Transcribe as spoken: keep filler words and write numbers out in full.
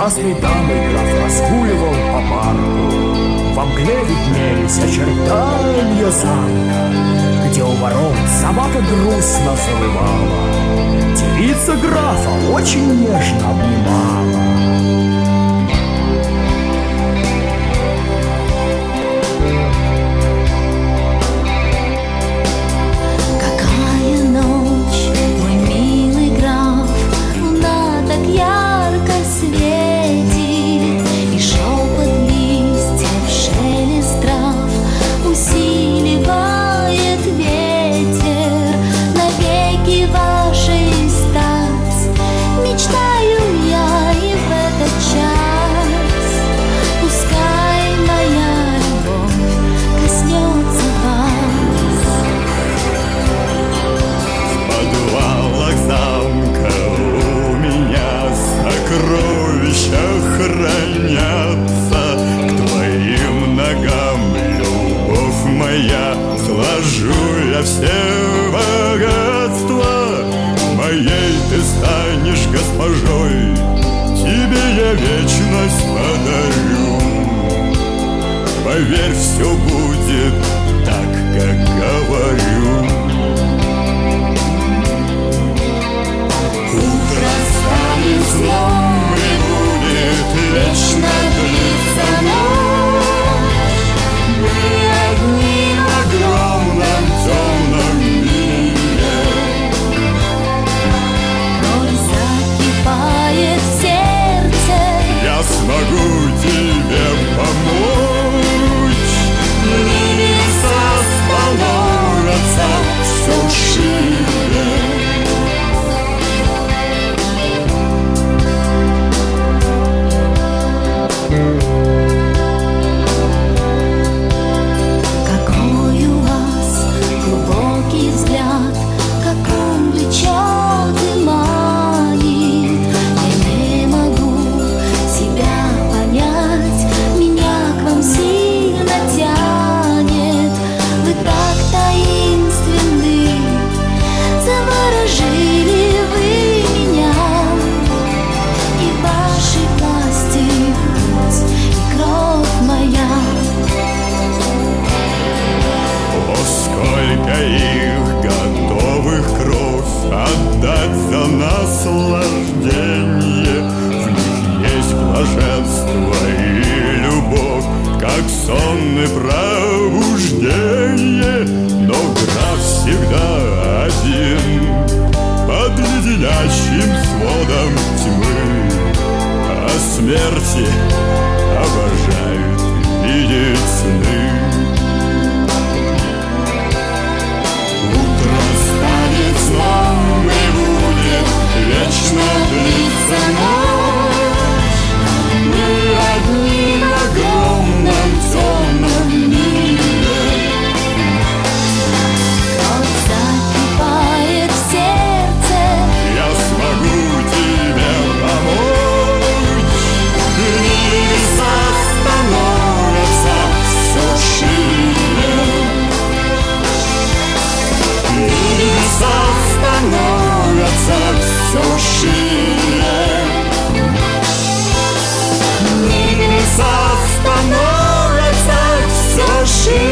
прекрасной дамой граф разгуливал по парку. Во мгле виднелись очертания замка, где у ворот собака грустно завывала. Девица графа очень нежно обнимала. Все богатства моей ты станешь госпожой, тебе я вечность подарю. Поверь, все будет так, как говорю. Утро станет сном и будет вечно длиться ночь. Мы одни в огромном темном мире. Боль закипает в сердце. Я смогу тебе помочь. Небеса становятся все шире. Отдать за наслаждение. В них есть блаженство и любовь, как сон и пробуждение. Но граф всегда один под леденящим сводом тьмы. О смерти обожают видеть сны. Сном и будет вечно длиться ночь. Мы одни в огромном темном мире. Кровь закипает в сердце. Я смогу тебе помочь. Небеса становятся все шире. Небеса становятся все шире. Небеса становятся все шире.